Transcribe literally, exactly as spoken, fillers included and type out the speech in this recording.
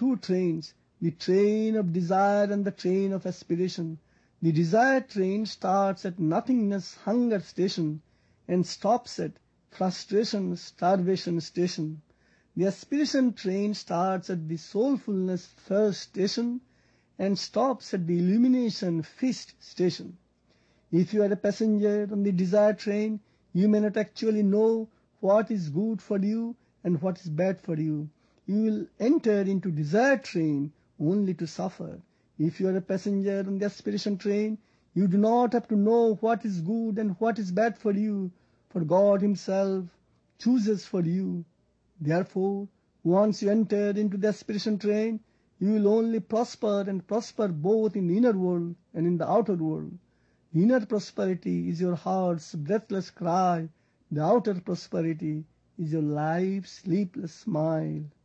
two trains, the train of desire and the train of aspiration. The desire train starts at nothingness hunger station and stops at frustration starvation station. The aspiration train starts at the soulfulness thirst station and stops at the illumination feast station. If you are a passenger on the desire train, you may not actually know what is good for you and what is bad for you. You will enter into desire train only to suffer. If you are a passenger on the aspiration train, you do not have to know what is good and what is bad for you, for God Himself chooses for you. Therefore, once you enter into the aspiration train, you will only prosper and prosper both in the inner world and in the outer world. The inner prosperity is your heart's breathless cry. The outer prosperity is your life's sleepless smile.